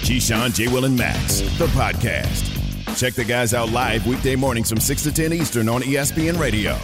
Keyshawn, J. Will, and Max, the podcast. Check the guys out live weekday mornings from 6 to 10 Eastern on ESPN Radio.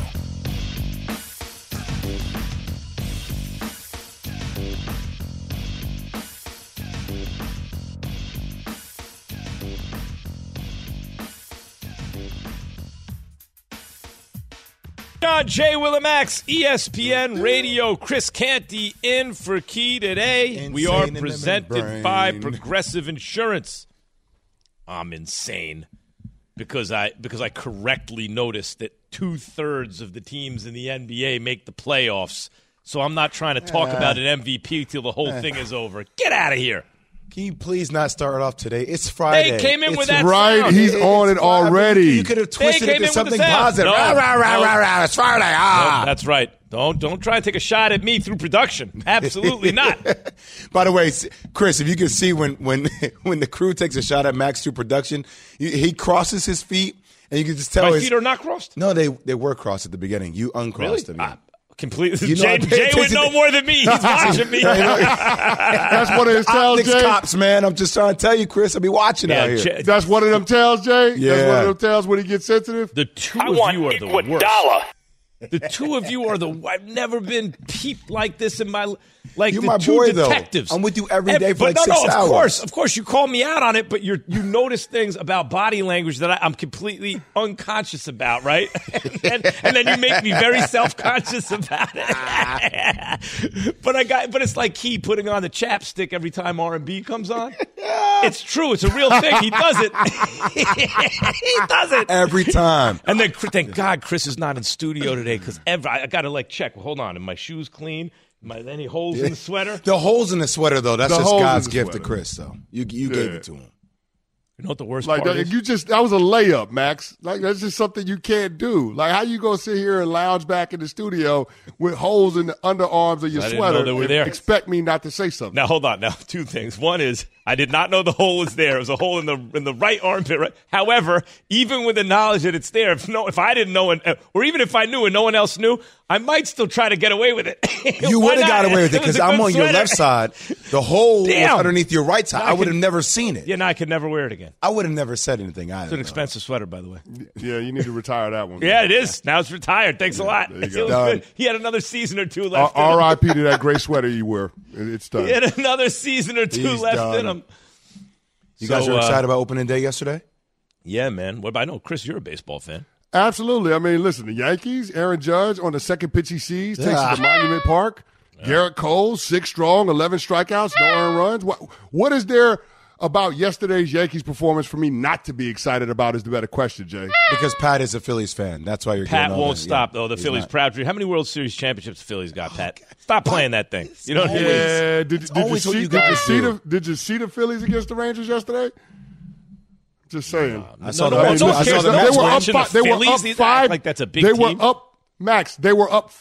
John J. Willimax, ESPN Radio. Chris Canty in for Key today. Insane. We are presented by Progressive Insurance. I'm insane because I correctly noticed that 2/3 of the teams in the NBA make the playoffs. So I'm not trying to talk about an MVP till the whole thing is over. Get out of here. Can you please not start off today? It's Friday. They came in with that right. sound. He's on it already. You could have twisted it to something positive. No. It's Friday. No, that's right. Don't try and take a shot at me through production. Absolutely not. By the way, Chris, if you can see when the crew takes a shot at Max through production, he crosses his feet, and you can just tell my feet are not crossed. No, they were crossed at the beginning. You uncrossed them. Completely. You know, Jay would know more than me. He's watching me. That's one of his tells, Optics Jay. cops, man. I'm just trying to tell you, Chris. I'll be watching out here. That's one of them tells, Jay? Yeah. That's one of them tells when he gets sensitive? The two of you are the worst. The two of you are I've never been peeped like this in my like. You're the my two boy, detectives. though. I'm with you every day for but like 6 hours. Of course, you call me out on it, but you notice things about body language that I'm completely unconscious about, right? and then you make me very self-conscious about it. But it's like Key putting on the chapstick every time R&B comes on. It's true. It's a real thing. He does it. He does it Every time. And then thank God Chris is not in studio today because I got to check. Well, hold on. Are my shoes clean? Any holes in the sweater? The holes in the sweater, though, that's The just holes in God's the gift to sweater. Chris, though. You gave it to him. You know what the worst Like part that, is? that was a layup, Max. Like that's just something you can't do. Like how you gonna sit here and lounge back in the studio with holes in the underarms of your I didn't sweater know they were and there. expect me not to say something? Now hold on. Now two things. One is I did not know the hole was there. It was a hole in the right armpit. Right? However, even with the knowledge that it's there, if I didn't know, or even if I knew and no one else knew, I might still try to get away with it. You would have got away with it because I'm on your left side. The hole was Damn. underneath your right side. I would have never seen it. Yeah, no, I could never wear it again. I would have never said anything either. It's an expensive sweater, by the way. Yeah, you need to retire that one. Yeah, it is. Now it's retired. Thanks a lot. there you It go. was Done. good. He had another season or two left. in him. R.I.P. to that gray sweater you wear. It's done. He had another season or two He's left done. in him. You guys were excited about opening day yesterday? Yeah, man. What about, I know, Chris, you're a baseball fan. Absolutely. I mean, listen, the Yankees, Aaron Judge on the second pitch he sees, takes it to Monument Park. Garrett Cole, 6 strong, 11 strikeouts, no earned runs. What is there about yesterday's Yankees performance for me not to be excited about is the better question, Jay. Because Pat is a Phillies fan. That's why you're Pat getting all won't that. stop, Yeah, though. The he's Phillies not. proud. How many World Series championships the Phillies got, Pat? Stop playing that thing. You know what I mean? Yeah. Did you always what you guys do. see the Phillies against the Rangers yesterday? Just saying. I saw No, the no, I no saw one the cares. Mets No win. one's watching the Phillies. They act like that's a big They team. were up, Max. They were up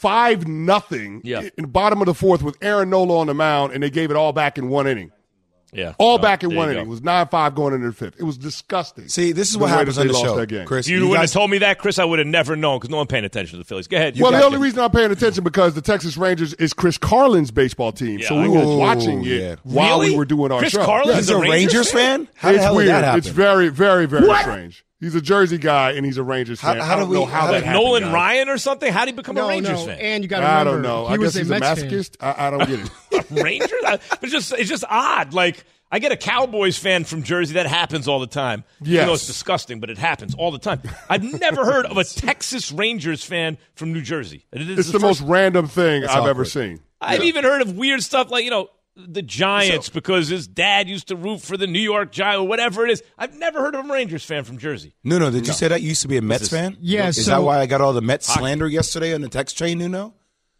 5-0 Yeah. in the bottom of the fourth with Aaron Nola on the mound, and they gave it all back in one inning. Yeah. All No, back in there one you inning. go. It was 9-5 going into the fifth. It was disgusting. See, this is The what way happens that on they the lost show, that game. Chris. If you wouldn't have told me that, Chris, I would have never known because no one paying attention to the Phillies. Go ahead. Well, the got only reason I'm paying attention because the Texas Rangers is Chris Carlin's baseball team. Yeah, so I we got were you. watching it Yeah. while Really? we were doing our Chris show. Carlin He's is a Rangers fan? How the It's hell weird. did that happen? It's very, very, very strange. He's a Jersey guy, and he's a Rangers fan. How I don't know how that Like happened, Nolan guys. Ryan or something? How did he become a Rangers fan? And you got to I remember, don't know. he I was guess he's a Mets fan. masochist. I don't get it. Rangers? It's just odd. Like, I get a Cowboys fan from Jersey. That happens all the time. Yes. Even though it's disgusting, but it happens all the time. I've never heard of a Texas Rangers fan from New Jersey. It's the most random thing I've ever awkward. seen. I've even heard of weird stuff like, the Giants because his dad used to root for the New York Giants or whatever it is. I've never heard of a Rangers fan from Jersey. No. Did you say that you used to be a Mets fan? Yeah, Is so- that why I got all the Mets slander yesterday on the text chain, Nuno?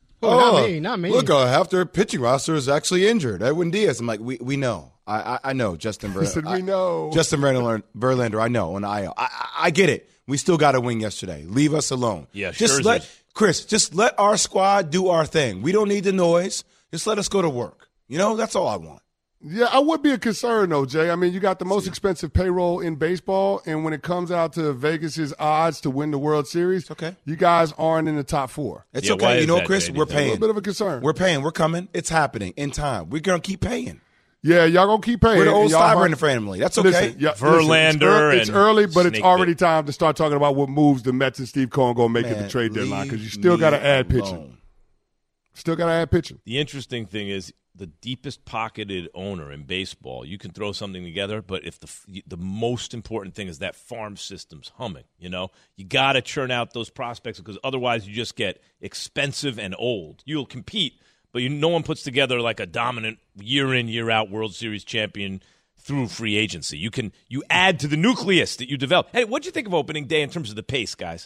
Not me. Look, half their pitching roster is actually injured. Edwin Diaz. I'm like, we know. I know Justin Verlander. He said, we know. Justin Verlander, I know. And I get it. We still got to win yesterday. Leave us alone. Yeah, just Scherzer. just let our squad do our thing. We don't need the noise. Just let us go to work. That's all I want. Yeah, I would be a concern, though, Jay. I mean, you got the most expensive payroll in baseball, and when it comes out to Vegas's odds to win the World Series, okay. You guys aren't in the top 4. It's Yeah, why okay. is You know, that, Chris, Jay? we're It's a paying. A little bit of a concern. We're paying. We're coming. It's happening in time. We're going to keep paying. Yeah, y'all gonna keep paying. We're the old Y'all Steiber heart- in the family. That's okay. Listen, yeah, Verlander it's and early, but it's Snake already Bit. time to start talking about what moves the Mets and Steve Cohen gonna make at the trade deadline because you still got to add pitching. Still got to add pitching. The interesting thing is the deepest pocketed owner in baseball. You can throw something together, but if the most important thing is that farm system's humming, you got to churn out those prospects because otherwise you just get expensive and old. You'll compete, but no one puts together like a dominant year in, year out World Series champion through free agency. You add to the nucleus that you develop. Hey, what'd you think of opening day in terms of the pace, guys?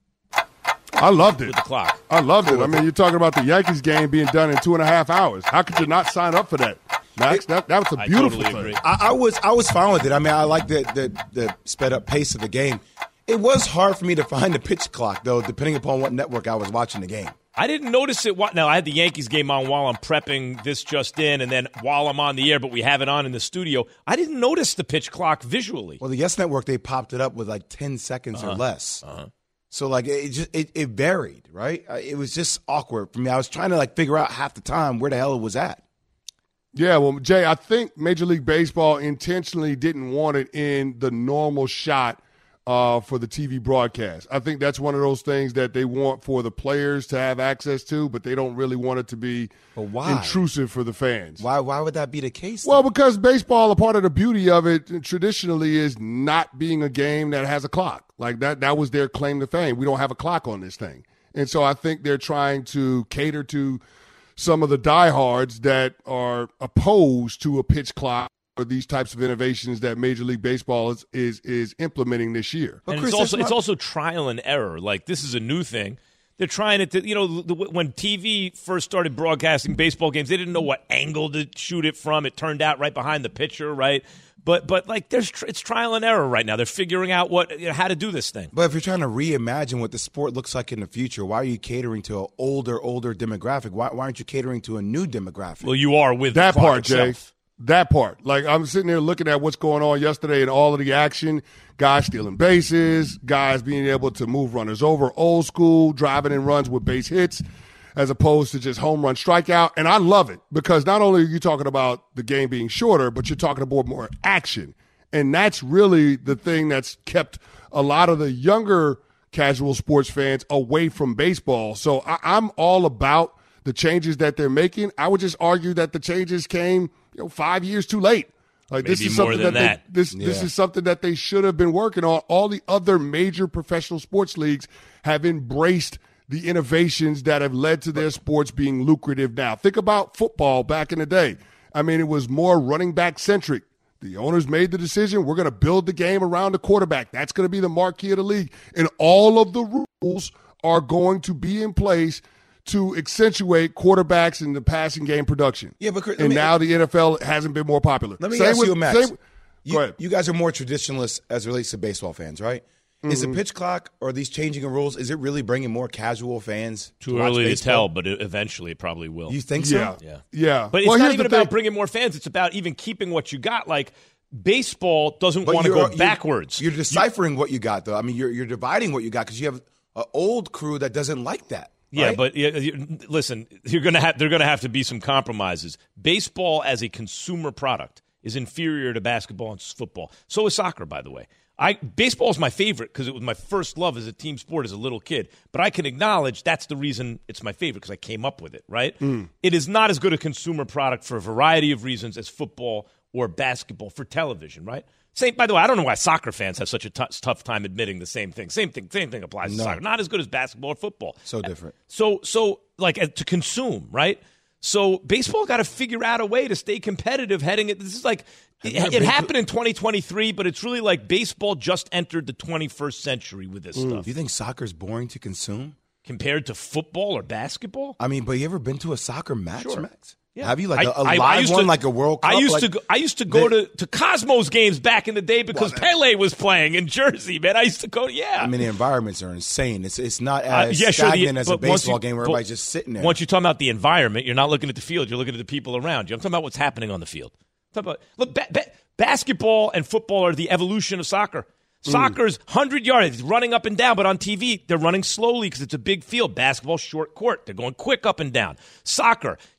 I loved it. With the clock. I loved it. I mean, you're talking about the Yankees game being done in 2.5 hours. How could you not sign up for that, Max? That was a beautiful totally thing. agree. I was fine with it. I mean, I like the sped up pace of the game. It was hard for me to find the pitch clock, though, depending upon what network I was watching the game. I didn't notice it. Now, I had the Yankees game on while I'm prepping this just in, and then while I'm on the air, but we have it on in the studio. I didn't notice the pitch clock visually. Well, the Yes Network, they popped it up with like 10 seconds or less. So, like, it varied, right? It was just awkward for me. I was trying to, like, figure out half the time where the hell it was at. Yeah, well, Jay, I think Major League Baseball intentionally didn't want it in the normal shot for the TV broadcast. I think that's one of those things that they want for the players to have access to, but they don't really want it to be intrusive for the fans. Why would that be the case? Well, because baseball, a part of the beauty of it traditionally is not being a game that has a clock. Like that was their claim to fame. We don't have a clock on this thing. And so I think they're trying to cater to some of the diehards that are opposed to a pitch clock or these types of innovations that Major League Baseball is implementing this year. And Chris, it's also trial and error. Like, this is a new thing. They're trying it to, when TV first started broadcasting baseball games, they didn't know what angle to shoot it from. It turned out right behind the pitcher, right? But like, it's trial and error right now. They're figuring out how to do this thing. But if you're trying to reimagine what the sport looks like in the future, why are you catering to an older demographic? Why aren't you catering to a new demographic? Well, you are with that the clock part, Jay. itself. That part. Like, I'm sitting there looking at what's going on yesterday and all of the action. Guys stealing bases, guys being able to move runners over, old school, driving in runs with base hits, as opposed to just home run strikeout. And I love it because not only are you talking about the game being shorter, but you're talking about more action. And that's really the thing that's kept a lot of the younger casual sports fans away from baseball. So I'm all about the changes that they're making. I would just argue that the changes came 5 years too late. Like, Maybe this is more something than that. This is something that they should have been working on. All the other major professional sports leagues have embraced the innovations that have led to their sports being lucrative now. Think about football back in the day. I mean, it was more running back centric. The owners made the decision, we're going to build the game around the quarterback. That's going to be the marquee of the league. And all of the rules are going to be in place to accentuate quarterbacks in the passing game production. Yeah, but Chris, now the NFL hasn't been more popular. Let me ask you, Max. Go ahead. You guys are more traditionalists as it relates to baseball fans, right? Mm-hmm. Is the pitch clock or these changing of rules, is it really bringing more casual fans Too to watch early to baseball? tell, but eventually it probably will. You think so? Yeah. But it's Well, not here's even the about thing. bringing more fans. It's about even keeping what you got. Like, baseball doesn't want to go backwards. You're deciphering what you got, though. I mean, you're dividing what you got because you have an old crew that doesn't like that. Yeah, right? but listen, they're going to have to be some compromises. Baseball as a consumer product is inferior to basketball and football. So is soccer, by the way. Baseball is my favorite because it was my first love as a team sport as a little kid. But I can acknowledge that's the reason it's my favorite because I came up with it, right? It is not as good a consumer product for a variety of reasons as football or basketball for television, right? By the way, I don't know why soccer fans have such a tough time admitting the same thing. Same thing applies to soccer. Not as good as basketball or football. So different. So like to consume, right? So baseball got to figure out a way to stay competitive heading it. This is like it happened in 2023, but it's really like baseball just entered the 21st century with this stuff. Do you think soccer's boring to consume Compared to football or basketball? I mean, but you ever been to a soccer match, Sure. Max? Yeah. Have you like a live one, like a World Cup? I used to go to Cosmos games back in the day because Pele was playing in Jersey, man. I used to go, yeah. I mean, the environments are insane. It's not as Sure, stagnant as a but once baseball you- game where but everybody's just sitting there. Once you're talking about the environment, you're not looking at the field. You're looking at the people around you. I'm talking about what's happening on the field. Look, basketball and football are the evolution of soccer. Soccer's 100 yards, running up and down, but on TV, they're running slowly because it's a big field. Basketball, short court. They're going quick up and down. Soccer,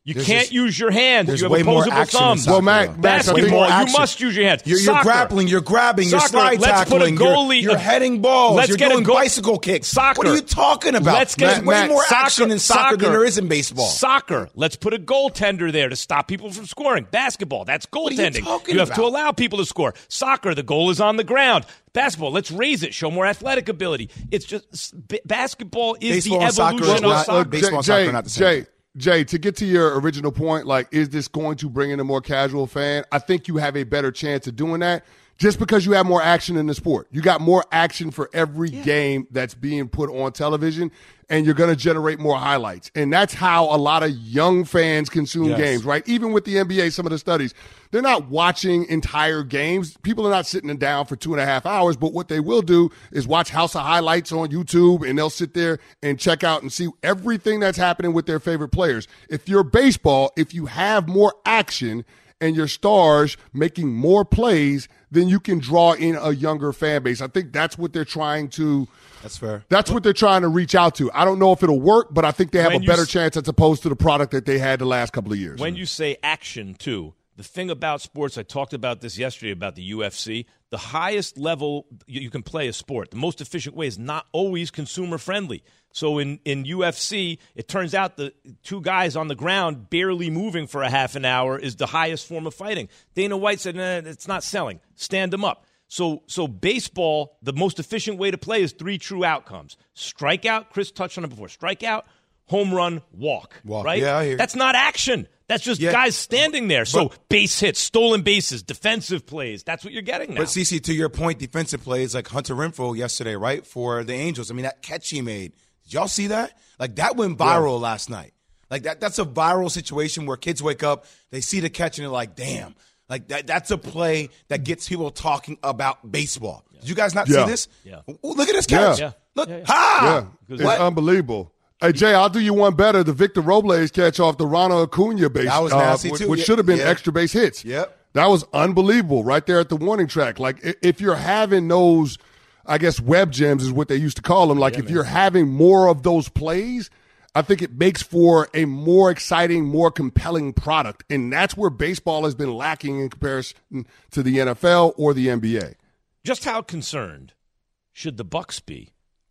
You can't use your hands. There's You have way more opposable action in thumbs. soccer, Well, Max, though. Basketball, you must use your hands. You're grappling, you're grabbing, you're Soccer, slide let's put a tackling, goalie- you're heading balls, you're doing bicycle kicks. Soccer. What are you talking about? There's way more action in soccer than there is in baseball. Soccer, let's put a goaltender there to stop people from scoring. Basketball, that's goaltending. talking You have to about? allow people to score. Soccer, the goal is on the ground. Basketball, let's raise it, show more athletic ability. It's just basketball is Baseball the and soccer evolution is of not- soccer. baseball and soccer are not the same. Jay, to get to your original point, like, is this going to bring in a more casual fan? I think you have a better chance of doing that just because you have more action in the sport. You got more action for every game that's being put on television, and you're going to generate more highlights. And that's how a lot of young fans consume games, right? Even with the NBA, some of the studies, they're not watching entire games. People are not sitting down for 2.5 hours, but what they will do is watch House of Highlights on YouTube, and they'll sit there and check out and see everything that's happening with their favorite players. If you're baseball, if you have more action and your stars making more plays, then you can draw in a younger fan base. I think that's what they're trying to That's fair. That's what they're trying to reach out to. I don't know if it'll work, but I think they have a better chance as opposed to the product that they had the last couple of years. When you say action, too, the thing about sports, I talked about this yesterday about the UFC, the highest level you can play a sport, the most efficient way is not always consumer friendly. So in UFC, it turns out the two guys on the ground barely moving for a half an hour is the highest form of fighting. Dana White said, it's not selling. Stand them up. So baseball, the most efficient way to play is 3 true outcomes. Strikeout, Chris touched on it before. Strikeout, home run, walk. Right? Yeah, I hear. That's not action. That's just guys standing there. So base hits, stolen bases, defensive plays. That's what you're getting now. But, CeCe, to your point, defensive plays like Hunter Renfroe yesterday, right, for the Angels. I mean, that catch he made. Did y'all see that? Like, that went viral last night. Like, that's a viral situation where kids wake up, they see the catch, and they're like, damn. Like, that's a play that gets people talking about baseball. Did you guys not see this? Yeah. Ooh, look at this catch. Yeah. Look. Yeah. Ha! It's unbelievable. Hey, Jay, I'll do you one better. The Victor Robles catch off the Ronald Acuna base. That was nasty, too. Which should have been extra base hits. Yep. That was unbelievable right there at the warning track. Like, if you're having those, I guess, web gems is what they used to call them. Like, if you're having more of those plays, I think it makes for a more exciting, more compelling product. And that's where baseball has been lacking in comparison to the NFL or the NBA. Just how concerned should the Bucks be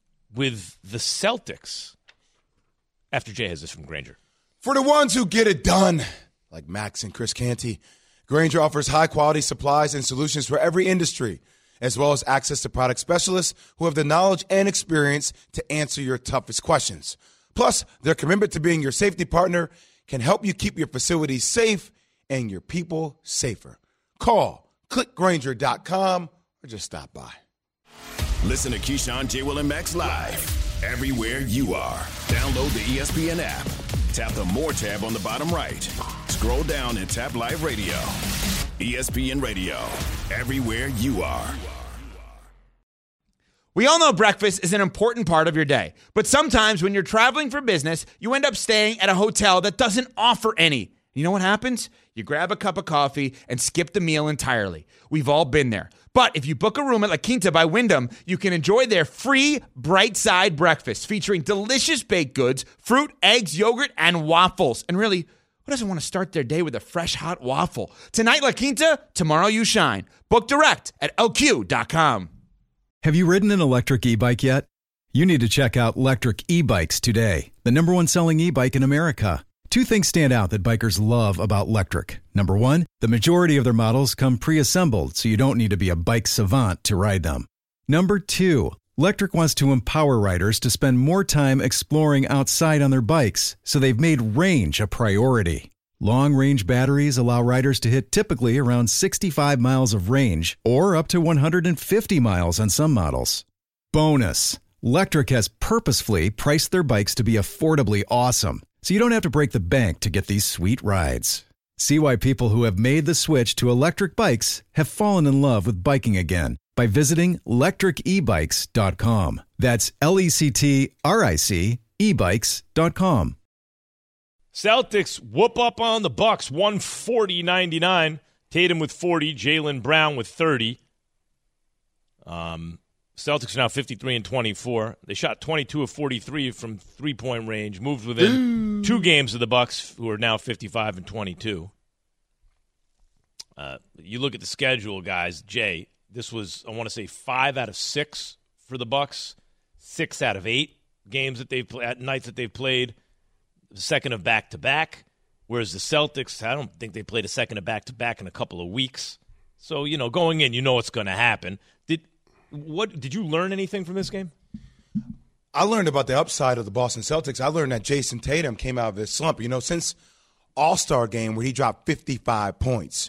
with the Celtics after Jay has this from Grainger? For the ones who get it done, like Max and Chris Canty, Grainger offers high-quality supplies and solutions for every industry, as well as access to product specialists who have the knowledge and experience to answer your toughest questions. Plus, their commitment to being your safety partner can help you keep your facilities safe and your people safer. Call, click Grainger.com, or just stop by. Listen to Keyshawn, J. Will, and Max live everywhere you are. Download the ESPN app. Tap the More tab on the bottom right. Scroll down and tap Live Radio. ESPN Radio, everywhere you are. We all know breakfast is an important part of your day, but sometimes when you're traveling for business, you end up staying at a hotel that doesn't offer any. You know what happens? You grab a cup of coffee and skip the meal entirely. We've all been there. But if you book a room at La Quinta by Wyndham, you can enjoy their free Bright Side breakfast featuring delicious baked goods, fruit, eggs, yogurt, and waffles. And really, who doesn't want to start their day with a fresh, hot waffle? Tonight, La Quinta, tomorrow you shine. Book direct at lq.com. Have you ridden an electric e-bike yet? You need to check out Lectric E-Bikes today, the #1 selling e-bike in America. 2 things stand out that bikers love about Lectric. Number 1, the majority of their models come pre-assembled, so you don't need to be a bike savant to ride them. Number 2, Lectric wants to empower riders to spend more time exploring outside on their bikes, so they've made range a priority. Long-range batteries allow riders to hit typically around 65 miles of range or up to 150 miles on some models. Bonus, Lectric has purposefully priced their bikes to be affordably awesome, so you don't have to break the bank to get these sweet rides. See why people who have made the switch to electric bikes have fallen in love with biking again by visiting lectricebikes.com. That's LECTRIC ebikes.com. Celtics whoop up on the Bucks, 140-99. Tatum with 40, Jaylen Brown with 30. Celtics are now 53-24. They shot 22 of 43 from three-point range, moved within 2 games of the Bucks, who are now 55-22. You look at the schedule, guys. Jay, this was, I want to say, 5 out of 6 for the Bucks, 6 out of 8 games that they've at nights that they've played, the second of back-to-back. Whereas the Celtics, I don't think they played a second of back-to-back in a couple of weeks. So, going in, you know what's going to happen. Did you learn anything from this game? I learned about the upside of the Boston Celtics. I learned that Jason Tatum came out of his slump. Since All-Star game where he dropped 55 points,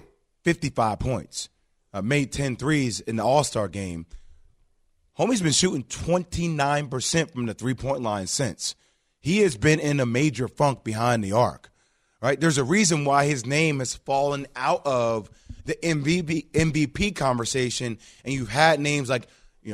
55 points, made 10 threes in the All-Star game, homie's been shooting 29% from the three-point line since. He has been in a major funk behind the arc, right? There's a reason why his name has fallen out of the MVP conversation, and you've had names like,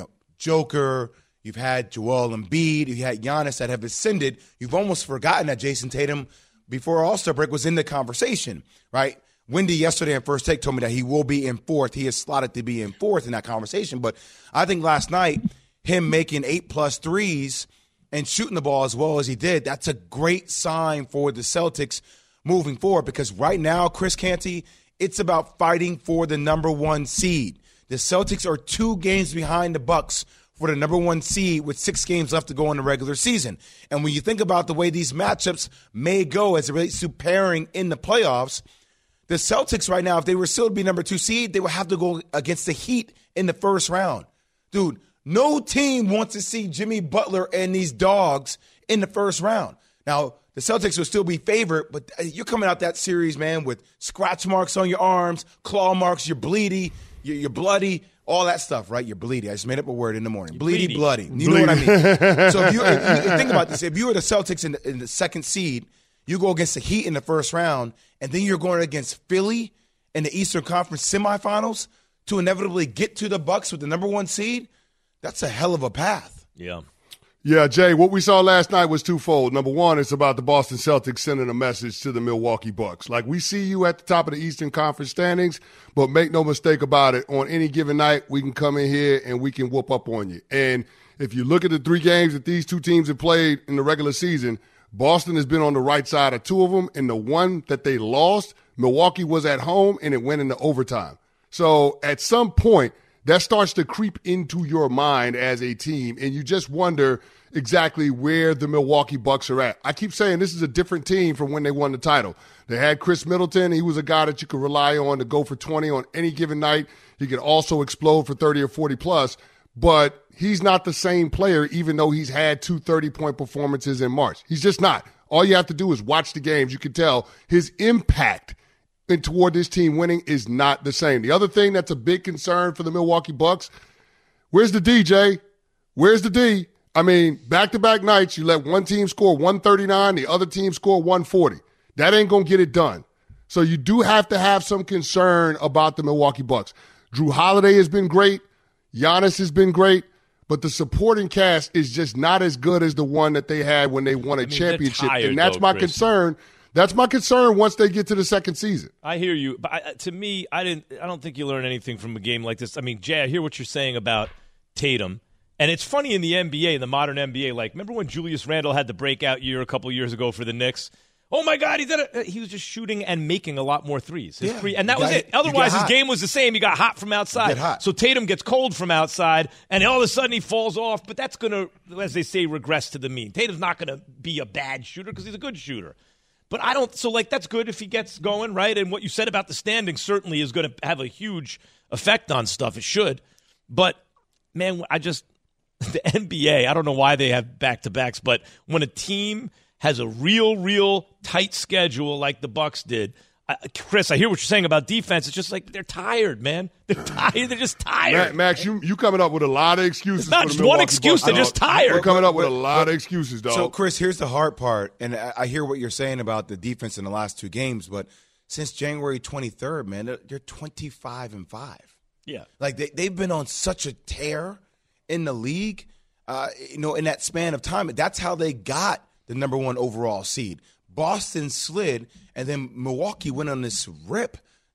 Joker, you've had Joel Embiid, you've had Giannis that have ascended. You've almost forgotten that Jason Tatum, before All-Star break, was in the conversation, right? Wendy yesterday in First Take told me that he will be in fourth. He is slotted to be in fourth in that conversation. But I think last night, him making 8+ threes and shooting the ball as well as he did, that's a great sign for the Celtics moving forward, because right now, Chris Canty, it's about fighting for the number 1 seed. The Celtics are 2 games behind the Bucks for the number 1 seed with 6 games left to go in the regular season. And when you think about the way these matchups may go as it relates to pairing in the playoffs, the Celtics right now, if they were still to be number 2 seed, they would have to go against the Heat in the first round. Dude, no team wants to see Jimmy Butler and these dogs in the first round. Now, the Celtics will still be favored, but you're coming out that series, man, with scratch marks on your arms, claw marks, you're bleedy, you're bloody, all that stuff, right? You're bleedy. I just made up a word in the morning. Bleedy, bloody. You know what I mean? So if you think about this, if you were the Celtics in the second seed, you go against the Heat in the first round, and then you're going against Philly in the Eastern Conference semifinals to inevitably get to the Bucks with the number 1 seed, that's a hell of a path. Yeah. Yeah, Jay, what we saw last night was twofold. Number one, it's about the Boston Celtics sending a message to the Milwaukee Bucks. Like, we see you at the top of the Eastern Conference standings, but make no mistake about it, on any given night, we can come in here and we can whoop up on you. And if you look at the 3 games that these 2 teams have played in the regular season, Boston has been on the right side of 2 of them, and the one that they lost, Milwaukee was at home, and it went into overtime. So at some point, that starts to creep into your mind as a team, and you just wonder exactly where the Milwaukee Bucks are at. I keep saying this is a different team from when they won the title. They had Chris Middleton. He was a guy that you could rely on to go for 20 on any given night. He could also explode for 30 or 40 plus, but he's not the same player, even though he's had 2 30-point performances in March. He's just not. All you have to do is watch the games. You can tell his impact toward this team winning is not the same. The other thing that's a big concern for the Milwaukee Bucks, where's the DJ? Where's the D? I mean, back-to-back nights, you let one team score 139, the other team score 140. That ain't going to get it done. So you do have to have some concern about the Milwaukee Bucks. Drew Holiday has been great. Giannis has been great. But the supporting cast is just not as good as the one that they had when they won a championship. Tired, and that's though, my Chris. concern. That's my concern once they get to the second season. I hear you, but to me, I don't think you learn anything from a game like this. I mean, Jay, I hear what you're saying about Tatum, and it's funny in the NBA, in the modern NBA. Like, remember when Julius Randle had the breakout year a couple years ago for the Knicks? Oh my God, he was just shooting and making a lot more threes. And that was it. Otherwise, his game was the same. He got hot from outside. So Tatum gets cold from outside, and all of a sudden he falls off. But that's going to, as they say, regress to the mean. Tatum's not going to be a bad shooter because he's a good shooter. But I don't – so, like, that's good if he gets going, right? And what you said about the standing certainly is going to have a huge effect on stuff. It should. But, man, the NBA, I don't know why they have back-to-backs, but when a team has a real tight schedule like the Bucks did, Chris, I hear what you're saying about defense. It's just like they're tired, man. They're tired. They're just tired. Max, you coming up with a lot of excuses. It's not for the just Milwaukee one excuse. Bucks. They're just tired. You're coming up with a lot of excuses, dog. So, Chris, here's the hard part, and I hear what you're saying about the defense in the last 2 games, but since January 23rd, man, they're 25-5. Yeah. Like, they've been on such a tear in the league, in that span of time. That's how they got the number 1 overall seed. Boston slid, and then Milwaukee went on this rip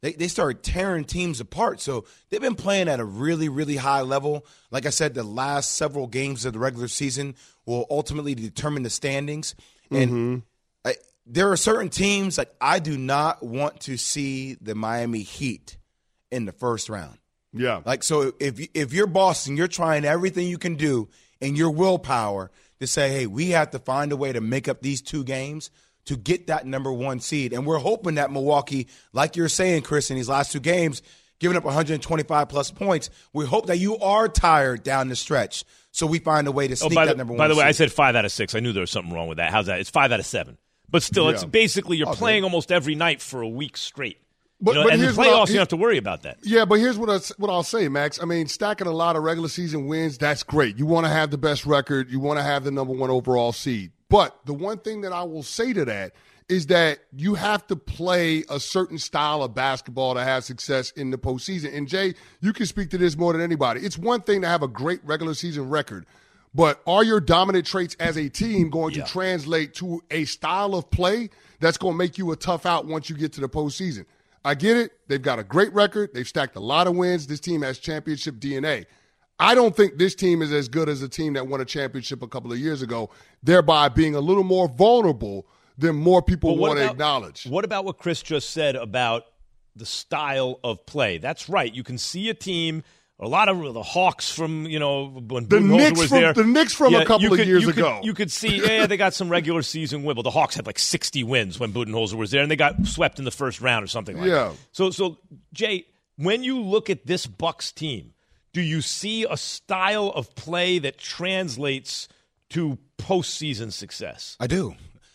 they started tearing teams apart. So they've been playing at a really, really high level. Like I said, the last several games of the regular season will ultimately determine the standings. And there are certain teams, like I do not want to see the Miami Heat in the first round. Yeah. Like, so if you're Boston, you're trying everything you can do in your willpower to say, hey, we have to find a way to make up these 2 games to get that number 1 seed. And we're hoping that Milwaukee, like you're saying, Chris, in these last 2 games, giving up 125-plus points, we hope that you are tired down the stretch so we find a way to sneak that number 1 seed. By the way, I said 5 out of 6. I knew there was something wrong with that. How's that? It's 5 out of 7. But still, it's basically you're playing almost every night for a week straight. But and the playoffs, you don't have to worry about that. Yeah, but here's what I'll say, Max. I mean, stacking a lot of regular season wins, that's great. You want to have the best record. You want to have the number 1 overall seed. But the one thing that I will say to that is that you have to play a certain style of basketball to have success in the postseason. And, Jay, you can speak to this more than anybody. It's one thing to have a great regular season record, but are your dominant traits as a team going to translate to a style of play that's going to make you a tough out once you get to the postseason? I get it. They've got a great record. They've stacked a lot of wins. This team has championship DNA. I don't think this team is as good as a team that won a championship a couple of years ago, thereby being a little more vulnerable than more people want to acknowledge. What about what Chris just said about the style of play? That's right. You can see a team, a lot of the Hawks from, when Budenholzer was there. The Knicks from a couple of years ago. You could see, they got some regular season win. Well, the Hawks had like 60 wins when Budenholzer was there, and they got swept in the first round or something like that. So, Jay, when you look at this Bucks team, do you see a style of play that translates to postseason success? I do.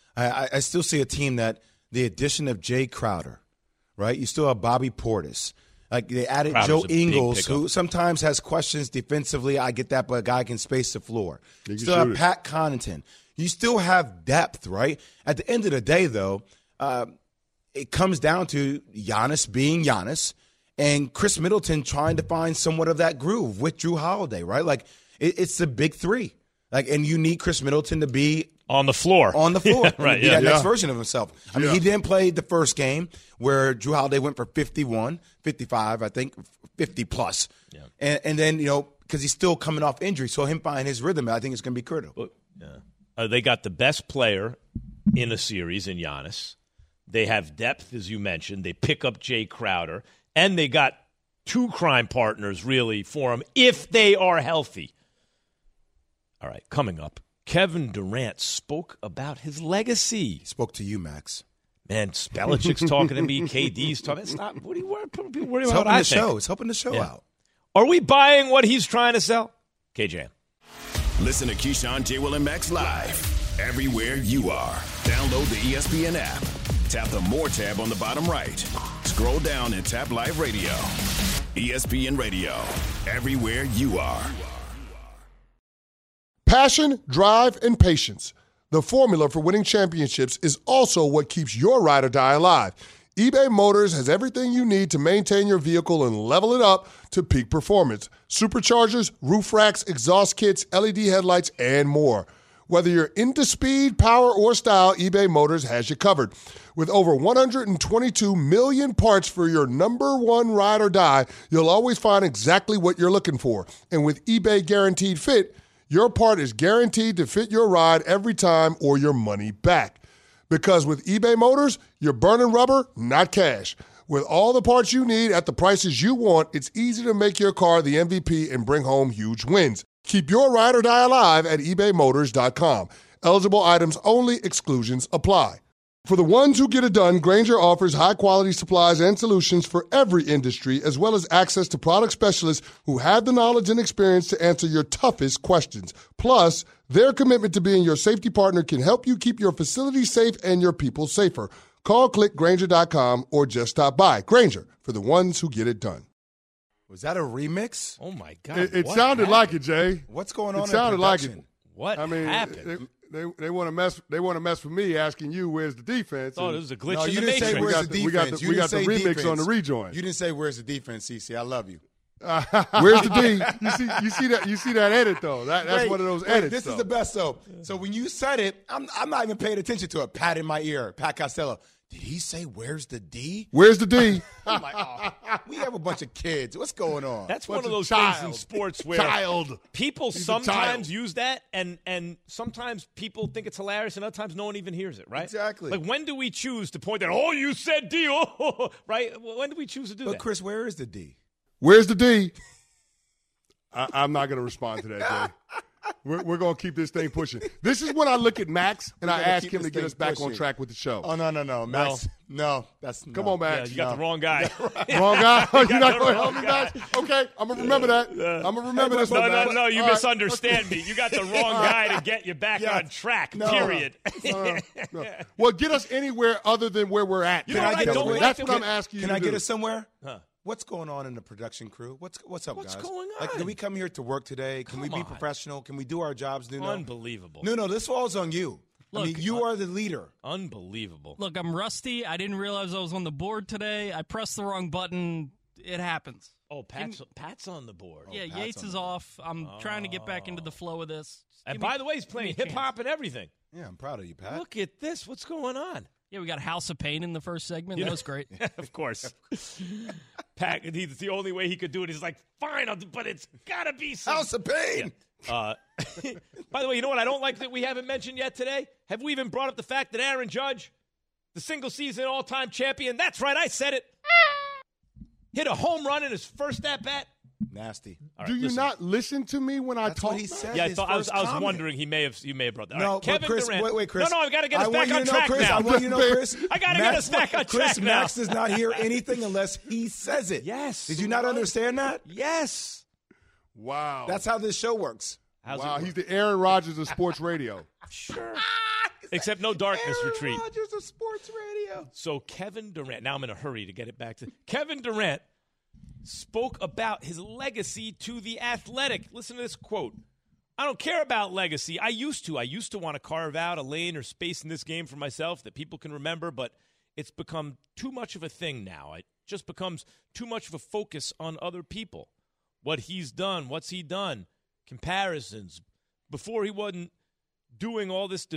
I still see a team that the addition of Jay Crowder, right? You still have Bobby Portis. Like they added Crowder's Joe Ingles, who sometimes has questions defensively. I get that, but a guy can space the floor. You still have Pat Connaughton. You still have depth, right? At the end of the day, though, it comes down to Giannis being Giannis and Chris Middleton trying to find somewhat of that groove with Jrue Holiday, right? Like it's the big 3. Like, and you need Chris Middleton to be on the floor. Right, that next version of himself. I mean, he didn't play the first game where Jrue Holiday went for 51, 55, I think, 50-plus. Yeah. And then, because he's still coming off injury, so him finding his rhythm, I think it's going to be critical. They got the best player in a series in Giannis. They have depth, as you mentioned. They pick up Jay Crowder. And they got 2 crime partners, really, for him, if they are healthy. All right, coming up. Kevin Durant spoke about his legacy. He spoke to you, Max. Man, Belichick's talking to me. KD's talking. Stop. What are you worried about? It's helping the show out. Are we buying what he's trying to sell? KJ. Listen to Keyshawn, J. Will, and Max live everywhere you are. Download the ESPN app. Tap the More tab on the bottom right. Scroll down and tap Live Radio. ESPN Radio. Everywhere you are. Passion, drive, and patience. The formula for winning championships is also what keeps your ride or die alive. eBay Motors has everything you need to maintain your vehicle and level it up to peak performance. Superchargers, roof racks, exhaust kits, LED headlights, and more. Whether you're into speed, power, or style, eBay Motors has you covered. With over 122 million parts for your number 1 ride or die, you'll always find exactly what you're looking for. And with eBay Guaranteed Fit, your part is guaranteed to fit your ride every time or your money back. Because with eBay Motors, you're burning rubber, not cash. With all the parts you need at the prices you want, it's easy to make your car the MVP and bring home huge wins. Keep your ride or die alive at ebaymotors.com. Eligible items only. Exclusions apply. For the ones who get it done, Grainger offers high-quality supplies and solutions for every industry, as well as access to product specialists who have the knowledge and experience to answer your toughest questions. Plus, their commitment to being your safety partner can help you keep your facility safe and your people safer. Call, click Grainger.com, or just stop by. Grainger, for the ones who get it done. Was that a remix? Oh, my God. It sounded like it, Jay. What's going on? It sounded like it. What happened? They want to mess. They want to mess with me, asking you where's the defense. Oh, this is a glitch No, in you the didn't say matrix. where's the defense. We got the remix defense. on the rejoin. You didn't say where's the defense, CC. I love you. Where's the D? You see that edit though. That's Wait, one of those wait, edits. This though. is the best though. So when you said it, I'm not even paying attention to it. Pat in my ear, Pat Costello. Did he say where's the D? Where's the D? I'm like, oh, we have a bunch of kids. What's going on? That's Bunch one of those of things in sports where people He's a sometimes child. use that, and sometimes people think it's hilarious, and other times no one even hears it, right? Exactly. Like, when do we choose to point out, oh, you said D, oh, right? When do we choose to do But that? Chris, where is the D? Where's the D? I'm not going to respond to that, Jay. We're going to keep this thing pushing. This is when I look at Max and I gonna ask keep him to this get thing us back on pushing. track with the show. Oh, no. Max, no. Come on, Yeah, Max. you got the wrong guy. Wrong guy? You're not the going to wrong help me, guy. Max? Okay, I'm going to remember that. I'm going to remember this one, Max. No, you All right. misunderstand me. You got the wrong guy to get you back Yeah. on track, No. period. No. Well, get us anywhere other than where we're at. You know Max what I don't Kellerman. like That's that what I'm we- asking you Can to I do. get us somewhere? Huh. What's going on in the production crew? What's up, What's guys? going Like, on? do we come here to work today? Can we Come be on. professional? Can we do our jobs? Nuno? Unbelievable. No, this falls on you. I mean, you are the leader. Unbelievable. Look, I'm rusty. I didn't realize I was on the board today. I pressed the wrong button. It happens. Oh, Pat's on the board. Yeah, Pat's Yates on is the board. off. I'm trying to get back into the flow of this. Just And give me- by the way, he's playing give me a hip hop and everything. Yeah, I'm proud of you, Pat. Look at this. What's going on? Yeah, we got House of Pain in the first segment. That was great. Of course. Pat, he's the only way he could do it. He's like, fine, but it's got to be some. House of Pain. By the way, you know what I don't like that we haven't mentioned yet today? Have we even brought up the fact that Aaron Judge, the single-season all-time champion, that's right, I said it, hit a home run in his first at-bat? Nasty. All right, Do you listen. not listen to me when I That's talk? what he said. Yeah, I his thought I was first comment. wondering. You may have brought that. All No, right, Kevin but Chris, Durant. wait, Chris. No, I've got to get us I back want you on to know, track Chris, now. I want you to know, Chris. I got to get us back on Chris, track now. Max does not hear anything unless he says it. Yes. Did you not understand that? Yes. Wow. That's how this show works. How's wow. it He's the Aaron Rodgers of sports radio. Sure. Except no darkness Aaron retreat. Rodgers of sports radio. So Kevin Durant, now I'm in a hurry to get it back to Kevin Durant spoke about his legacy to The Athletic. Listen to this quote. I don't care about legacy. I used to want to carve out a lane or space in this game for myself that people can remember, but it's become too much of a thing now. It just becomes too much of a focus on other people. What he's done, what's he done, comparisons. Before he wasn't doing all this,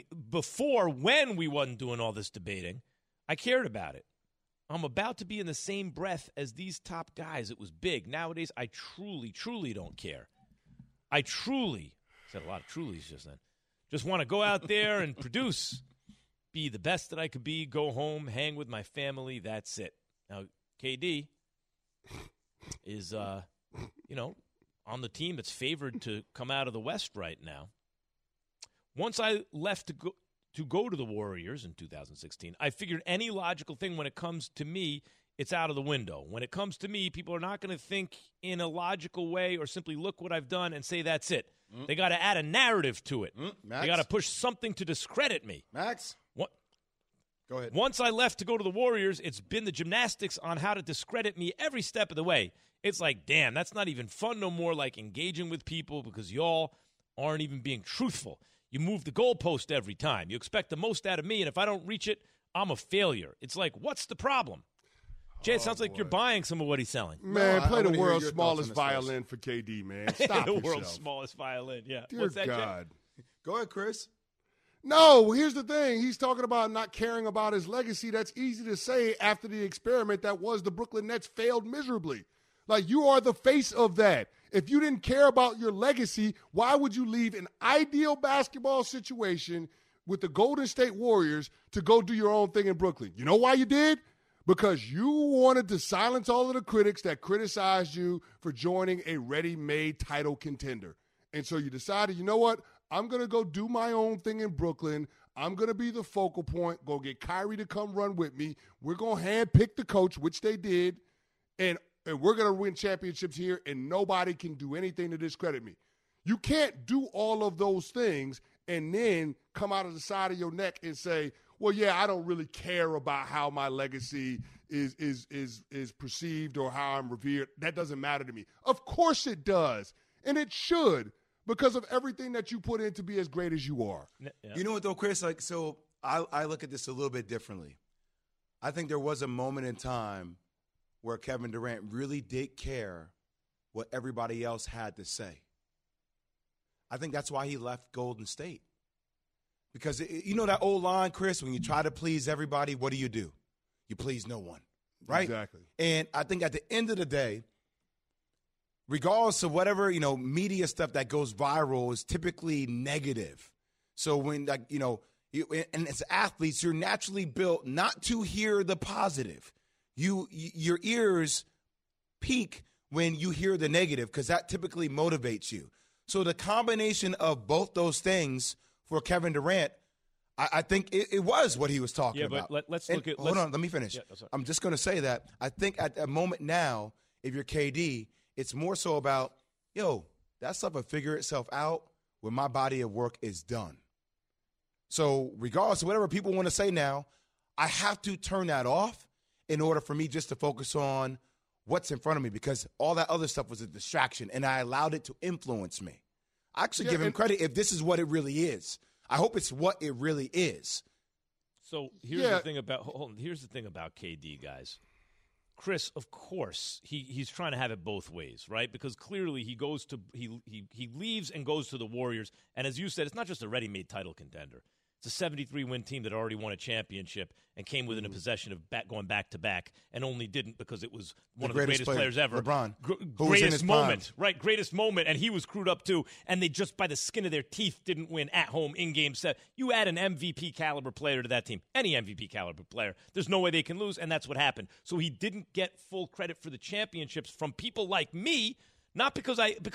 when we wasn't doing all this debating, I cared about it. I'm about to be in the same breath as these top guys. It was big. Nowadays, I truly, truly don't care. I truly, said a lot of trulies just then, just want to go out there and produce, be the best that I could be, go home, hang with my family. That's it. Now, KD is, on the team that's favored to come out of the West right now. Once I left to go to the Warriors in 2016, I figured any logical thing when it comes to me, it's out of the window. When it comes to me, people are not going to think in a logical way or simply look what I've done and say that's it. They got to add a narrative to it. Max? They got to push something to discredit me. Max, What? go ahead. Once I left to go to the Warriors, it's been the gymnastics on how to discredit me every step of the way. It's like, damn, that's not even fun no more, like engaging with people because y'all aren't even being truthful. You move the goalpost every time. You expect the most out of me, and if I don't reach it, I'm a failure. It's like, what's the problem? Jay, it sounds like you're buying some of what he's selling. Man, I play the wanna hear world's your thoughts smallest on this violin for KD, man. Stop The yourself. world's smallest violin, yeah. Dear What's that, Jay? God. Go ahead, Chris. No, here's the thing. He's talking about not caring about his legacy. That's easy to say after the experiment that was the Brooklyn Nets failed miserably. Like, you are the face of that. If you didn't care about your legacy, why would you leave an ideal basketball situation with the Golden State Warriors to go do your own thing in Brooklyn? You know why you did? Because you wanted to silence all of the critics that criticized you for joining a ready-made title contender. And so you decided, you know what? I'm going to go do my own thing in Brooklyn. I'm going to be the focal point. Go get Kyrie to come run with me. We're going to handpick the coach, which they did. And we're going to win championships here, and nobody can do anything to discredit me. You can't do all of those things and then come out of the side of your neck and say, well, yeah, I don't really care about how my legacy is perceived or how I'm revered. That doesn't matter to me. Of course it does, and it should, because of everything that you put in to be as great as you are. Yeah. You know what, though, Chris? Like, so I look at this a little bit differently. I think there was a moment in time where Kevin Durant really did care what everybody else had to say. I think that's why he left Golden State. Because you know that old line, Chris, when you try to please everybody, what do? You please no one, right? Exactly. And I think at the end of the day, regardless of whatever, media stuff that goes viral is typically negative. So when, and as athletes, you're naturally built not to hear the positive. Your ears peak when you hear the negative because that typically motivates you. So the combination of both those things for Kevin Durant, I think it was what he was talking about. Yeah, but let's look at – hold on, let me finish. Yeah, I'm just going to say that I think at the moment now, if you're KD, it's more so about, that stuff will figure itself out when my body of work is done. So regardless of whatever people want to say now, I have to turn that off in order for me just to focus on what's in front of me because all that other stuff was a distraction, and I allowed it to influence me. I actually give him credit if this is what it really is. I hope it's what it really is. So here's the thing about here's the thing about KD, guys. Chris, of course, he's trying to have it both ways, right? Because clearly he leaves and goes to the Warriors, and as you said, it's not just a ready-made title contender. It's a 73-win team that already won a championship and came within a possession of going back-to-back and only didn't because it was one of the greatest players ever. LeBron. Greatest moment, right? Greatest moment, and he was screwed up too, and they just by the skin of their teeth didn't win at home in Game 7. You add an MVP-caliber player to that team, any MVP-caliber player, there's no way they can lose, and that's what happened. So he didn't get full credit for the championships from people like me, not because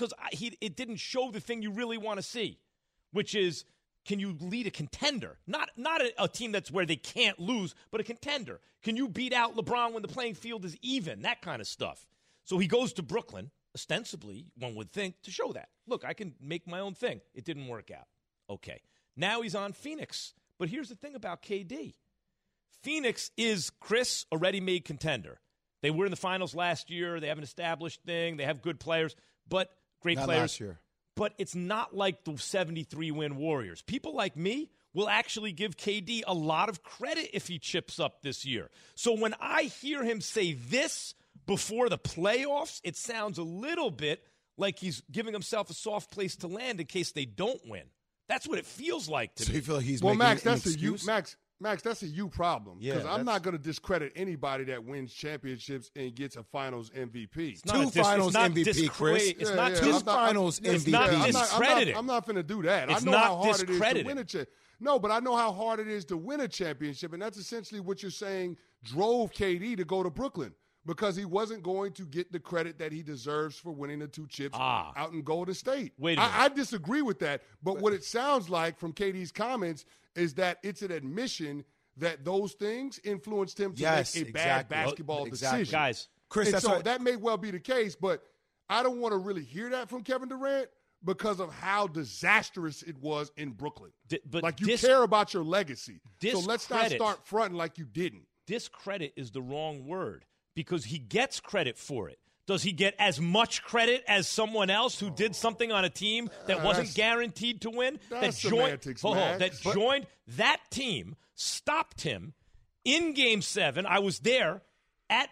it didn't show the thing you really want to see, which is – can you lead a contender? Not a team that's where they can't lose, but a contender. Can you beat out LeBron when the playing field is even? That kind of stuff. So he goes to Brooklyn, ostensibly, one would think, to show that. Look, I can make my own thing. It didn't work out. Okay. Now he's on Phoenix. But here's the thing about KD. Phoenix is, Chris, a ready-made contender. They were in the finals last year. They have an established thing. They have good players, but great Not players. last year. But it's not like the 73-win Warriors. People like me will actually give KD a lot of credit if he chips up this year. So when I hear him say this before the playoffs, it sounds a little bit like he's giving himself a soft place to land in case they don't win. That's what it feels like to me. So you feel like he's well, making Max, an that's excuse? Max, that's a you problem. Yeah, Because I'm not going to discredit anybody that wins championships and gets a finals MVP. Two finals MVP, Chris. It's not two finals MVP. It's not discredited. I'm not going to do that. It's I know not how hard it is to discredited. win a championship. No, but I know how hard it is to win a championship, and that's essentially what you're saying drove KD to go to Brooklyn. Because he wasn't going to get the credit that he deserves for winning the two chips out in Golden State. Wait a minute. I disagree with that. But what it sounds like from KD's comments is that it's an admission that those things influenced him to make a bad basketball decision. Guys, Chris, and so that may well be the case, but I don't want to really hear that from Kevin Durant because of how disastrous it was in Brooklyn. But you care about your legacy. So let's not discredit. start fronting like you didn't. Discredit is the wrong word because he gets credit for it. Does he get as much credit as someone else who did something on a team that wasn't guaranteed to win? That's semantics, Max. That joined that team, stopped him in Game 7. I was there at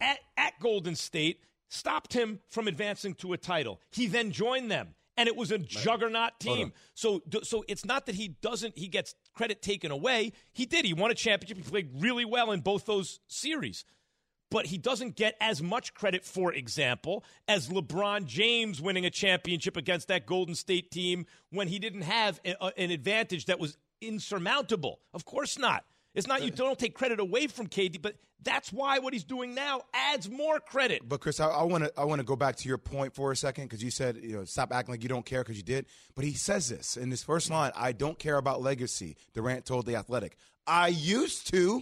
Golden State, stopped him from advancing to a title. He then joined them, and it was a juggernaut team. So it's not that he gets credit taken away. He did. He won a championship. He played really well in both those series. But he doesn't get as much credit, for example, as LeBron James winning a championship against that Golden State team when he didn't have an advantage that was insurmountable. Of course not. It's not you don't take credit away from KD, but that's why what he's doing now adds more credit. But Chris, I want to go back to your point for a second because you said stop acting like you don't care because you did. But he says this in his first line: "I don't care about legacy." Durant told The Athletic, I used to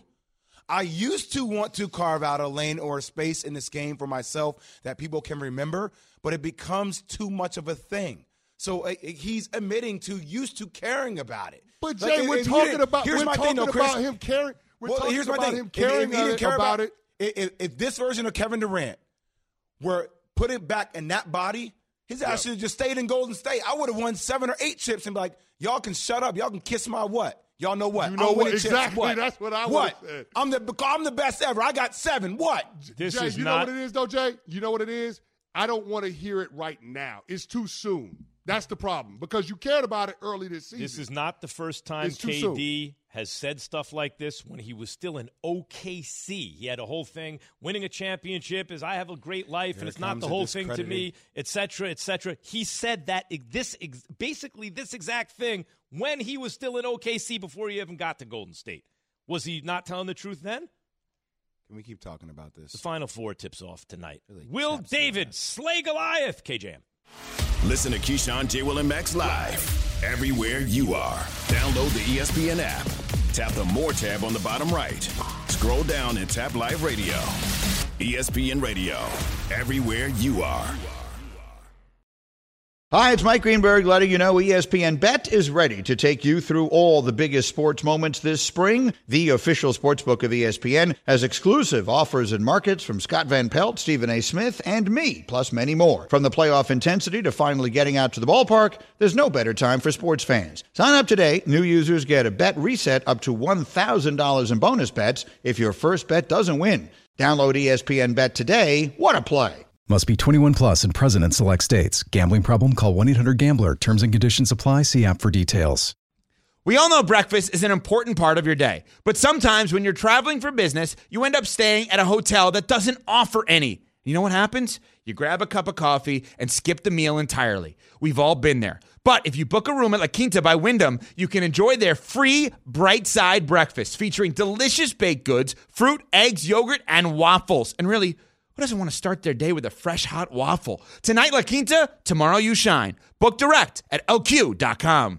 want to carve out a lane or a space in this game for myself that people can remember, but it becomes too much of a thing. So he's admitting to used to caring about it. But Jay, we're talking about him caring. Here's my thing. If he didn't care about it, if this version of Kevin Durant were put it back in that body, his ass should have just stayed in Golden State. I would have won 7 or 8 chips and be like, y'all can shut up. Y'all can kiss my what? Y'all know what? You know what? Exactly. Chips. What? That's what I would have said. I'm the best ever. I got 7. What? Jay, you know what it is, though, Jay? You know what it is? I don't want to hear it right now. It's too soon. That's the problem, because you cared about it early this season. This is not the first time It's too KD has said stuff like this when he was still in OKC. He had a whole thing, winning a championship is I have a great life, and it's not the whole thing to me, et cetera, et cetera. He said that basically this exact thing when he was still in OKC before he even got to Golden State. Was he not telling the truth then? Can we keep talking about this? The Final Four tips off tonight. Really Will David slay Goliath? KJM. Listen to Keyshawn, J. Will, and Max live everywhere you are. Download the ESPN app. Tap the More tab on the bottom right. Scroll down and tap Live Radio. ESPN Radio, everywhere you are. Hi, it's Mike Greenberg letting you know ESPN Bet is ready to take you through all the biggest sports moments this spring. The official sportsbook of ESPN has exclusive offers and markets from Scott Van Pelt, Stephen A. Smith, and me, plus many more. From the playoff intensity to finally getting out to the ballpark, there's no better time for sports fans. Sign up today. New users get a bet reset up to $1,000 in bonus bets if your first bet doesn't win. Download ESPN Bet today. What a play. Must be 21 plus and present in select states. Gambling problem? Call 1-800-GAMBLER. Terms and conditions apply. See app for details. We all know breakfast is an important part of your day, but sometimes when you're traveling for business, you end up staying at a hotel that doesn't offer any. You know what happens? You grab a cup of coffee and skip the meal entirely. We've all been there. But if you book a room at La Quinta by Wyndham, you can enjoy their free Bright Side breakfast featuring delicious baked goods, fruit, eggs, yogurt, and waffles. And really, who doesn't want to start their day with a fresh, hot waffle? Tonight, La Quinta, tomorrow you shine. Book direct at LQ.com.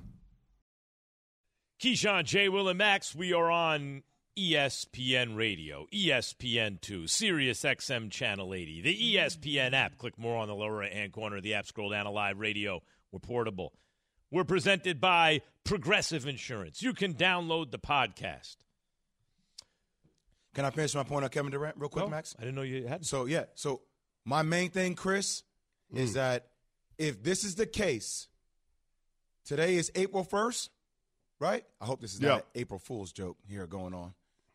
Keyshawn, J. Will, and Max, we are on ESPN Radio, ESPN2, Sirius XM Channel 80, the ESPN app. Click more on the lower right-hand corner of the app. Scroll down to Live Radio. We're portable. We're presented by Progressive Insurance. You can download the podcast. Can I finish my point on Kevin Durant real quick, Oh, Max? I didn't know you had. So my main thing, Chris, is that if this is the case, today is April 1st, right? I hope this is not an April Fool's joke here going on.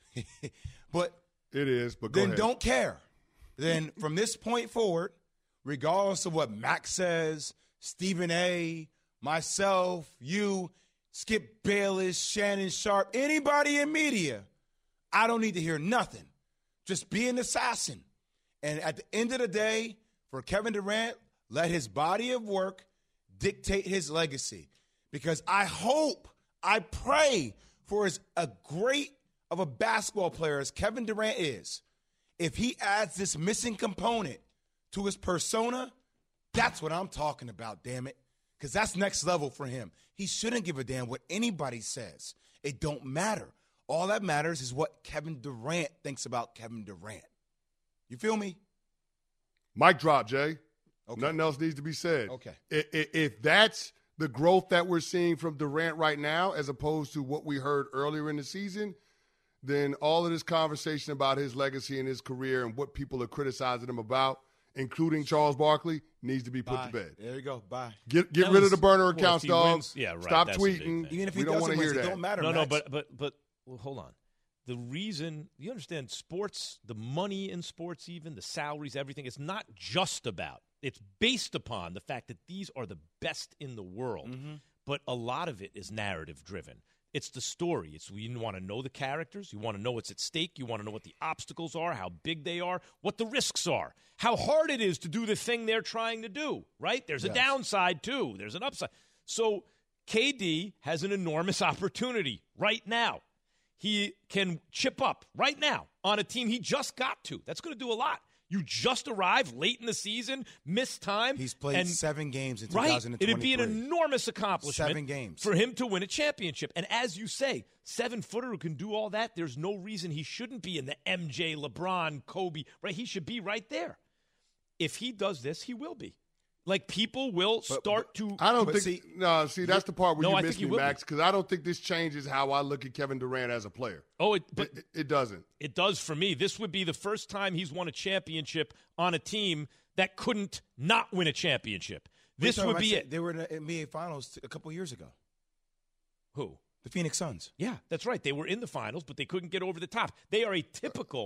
But it is, but then don't care. Then from this point forward, regardless of what Max says, Stephen A., myself, you, Skip Bayless, Shannon Sharp, anybody in media, I don't need to hear nothing. Just be an assassin. And at the end of the day, for Kevin Durant, let his body of work dictate his legacy. Because I hope, I pray for as a great of a basketball player as Kevin Durant is, if he adds this missing component to his persona, that's what I'm talking about, damn it. Because that's next level for him. He shouldn't give a damn what anybody says. It don't matter. All that matters is what Kevin Durant thinks about Kevin Durant. You feel me? Mic drop, Jay. Okay. Nothing else needs to be said. Okay. If that's the growth that we're seeing from Durant right now, as opposed to what we heard earlier in the season, then all of this conversation about his legacy and his career and what people are criticizing him about, including Charles Barkley, needs to be put to bed. There you go. Bye. Get rid of the burner accounts, if he dog. wins, yeah, right, Stop that's the big tweeting. thing. Even if he we don't doesn't want to hear win, it that. don't matter, No, Max. but well, hold on. The reason, you understand, sports, the money in sports even, the salaries, everything, it's not just about. It's based upon the fact that these are the best in the world. Mm-hmm. But a lot of it is narrative-driven. It's the story. It's you want to know the characters. You want to know what's at stake. You want to know what the obstacles are, how big they are, what the risks are, how hard it is to do the thing they're trying to do, right? There's a downside, too. There's an upside. So KD has an enormous opportunity right now. He can chip up right now on a team he just got to. That's going to do a lot. You just arrived late in the season, missed time. He's played 7 games in Right. 2023. It'd be an enormous accomplishment 7 games. for him to win a championship. And as you say, 7-footer who can do all that, there's no reason he shouldn't be in the MJ, LeBron, Kobe, right? He should be right there. If he does this, he will be. Like, people will start to – I don't think – that's the part where you I miss think me, Max, because I don't think this changes how I look at Kevin Durant as a player. Oh, it doesn't. It does for me. This would be the first time he's won a championship on a team that couldn't not win a championship. This would be it. They were in the NBA Finals a couple years ago. Who? The Phoenix Suns. Yeah, that's right. They were in the finals, but they couldn't get over the top. They are a typical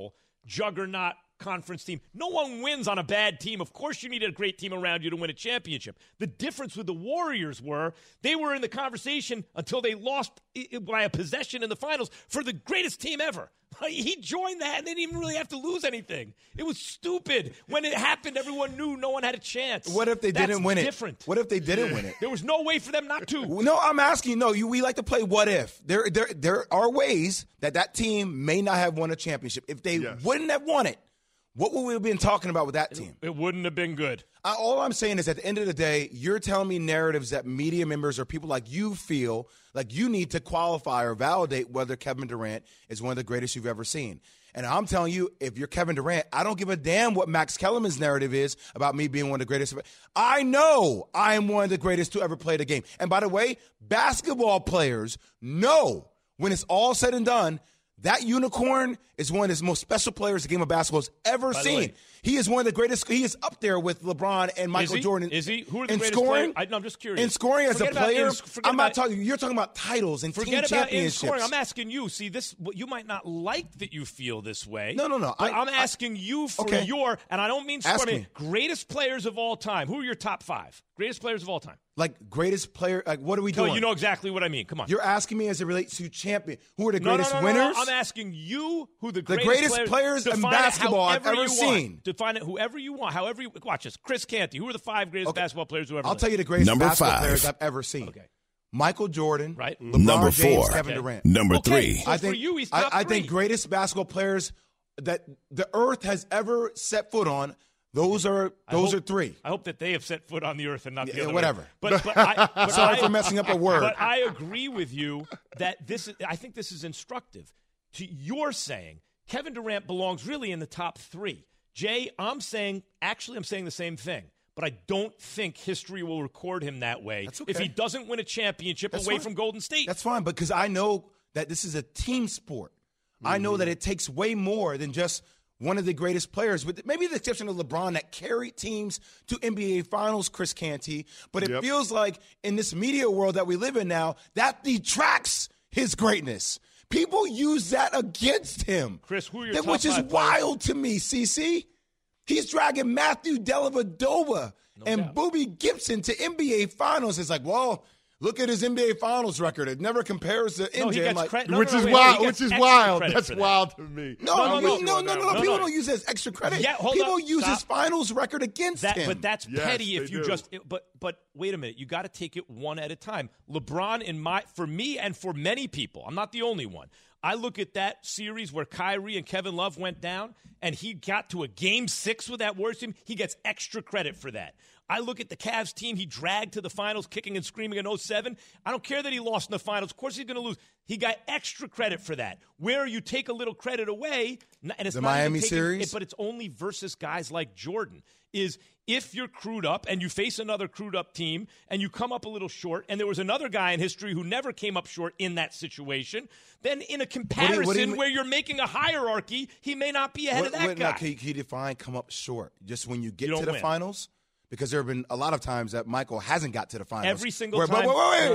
juggernaut conference team. No one wins on a bad team. Of course you need a great team around you to win a championship. The difference with the Warriors they were in the conversation until they lost by a possession in the finals for the greatest team ever. He joined that and they didn't even really have to lose anything. It was stupid. When it happened, everyone knew no one had a chance. What if they didn't win it? Different. What if they didn't win it? There was no way for them not to. No, I'm asking. No, we like to play what if. There are ways that team may not have won a championship. If they wouldn't have won it, what would we have been talking about with that team? It wouldn't have been good. All I'm saying is at the end of the day, you're telling me narratives that media members or people like you feel like you need to qualify or validate whether Kevin Durant is one of the greatest you've ever seen. And I'm telling you, if you're Kevin Durant, I don't give a damn what Max Kellerman's narrative is about me being one of the greatest. I know I am one of the greatest to ever play the game. And by the way, basketball players know when it's all said and done, that unicorn is one of the most special players the game of basketball has ever seen. He is one of the greatest. He is up there with LeBron and Michael Jordan. Is he? Who are the in greatest scoring? players? I'm just curious. In scoring as a player, I'm not talking. You're talking about titles and team championships. Forget about in scoring. I'm asking you. See, you might not like that you feel this way. No. But I'm asking you for your, and I don't mean scoring. Greatest players of all time. Who are your top 5 greatest players of all time? Like greatest player, like what are we doing? No, you know exactly what I mean. Come on. You're asking me as it relates to champion. Who are the greatest winners? No. I'm asking you who the greatest players in basketball I've ever seen. Define it whoever you want. However you watch this. Chris Canty. Who are the 5 greatest basketball players who ever lived? I'll tell you the greatest basketball players I've ever seen. Okay. Michael Jordan, right? LeBron Number James, 4. Kevin Durant. Number 3. So for you, he's top 3. I think greatest basketball players that the earth has ever set foot on. Those are 3. I hope that they have set foot on the earth and not the other whatever. way. But sorry for messing up a word. But I agree with you that I think this is instructive. You're saying Kevin Durant belongs really in the top 3. Jay, I'm saying the same thing. But I don't think history will record him that way if he doesn't win a championship away from Golden State. That's fine, because I know that this is a team sport. Mm-hmm. I know that it takes way more than just one of the greatest players, with maybe the exception of LeBron that carried teams to NBA Finals, Chris Canty. But it feels like in this media world that we live in now, that detracts his greatness. People use that against him. Chris, who are your top 5 which is wild to me, CC. He's dragging Matthew Dellavedova and Booby Gibson to NBA Finals. It's like, well, look at his NBA Finals record. It never compares to MJ. Which is wild. That's wild to me. No. People don't use it as extra credit. Yeah, people use his finals record against him. But that's petty if you just – but wait a minute. You got to take it one at a time. LeBron, for me and for many people, I'm not the only one, I look at that series where Kyrie and Kevin Love went down and he got to a Game 6 with that Warriors team. He gets extra credit for that. I look at the Cavs team he dragged to the finals kicking and screaming in 07. I don't care that he lost in the finals. Of course he's going to lose. He got extra credit for that. Where you take a little credit away, and it's the not Miami even series, but it's only versus guys like Jordan, is if you're crewed up and you face another crewed up team and you come up a little short, and there was another guy in history who never came up short in that situation, then in a comparison where you're making a hierarchy, he may not be ahead of that guy. Can you define come up short? Just when you get to the finals? Because there have been a lot of times that Michael hasn't got to the finals. Every single time.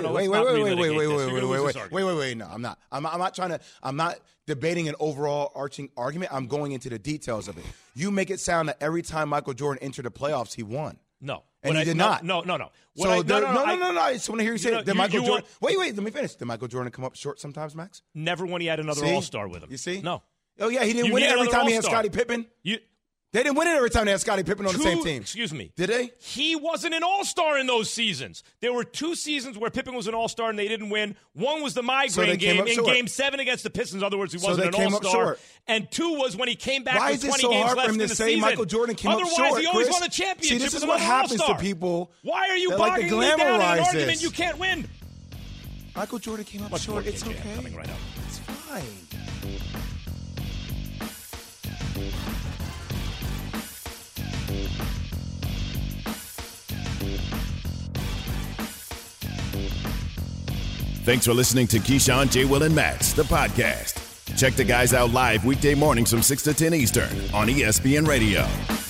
Wait. No, I'm not. I'm not trying to. I'm not debating an overall arching argument. I'm going into the details of it. You make it sound that every time Michael Jordan entered the playoffs, he won. No. And he did not. No. No. I just want to hear you say, did Michael Jordan. Wait, let me finish. Did Michael Jordan come up short sometimes, Max? Never when he had another All-Star with him. You see? No. Oh, yeah, he didn't win it every time he had Scottie Pippen. They didn't win it every time they had Scottie Pippen on the same team. Excuse me. Did they? He wasn't an all-star in those seasons. There were 2 seasons where Pippen was an all-star and they didn't win. One was the migraine game in Game 7 against the Pistons. In other words, he wasn't an all-star. And 2 was when he came back with 20 games left in the season. Michael Jordan came up short, Otherwise, he always Chris. won the championship. See, this is what happens to people. Why are you bogging me down in an argument you can't win? Michael Jordan came up short. It's okay. Coming right up. It's fine. Thanks for listening to Keyshawn, J. Will, and Max, the podcast. Check the guys out live weekday mornings from 6 to 10 Eastern on ESPN Radio.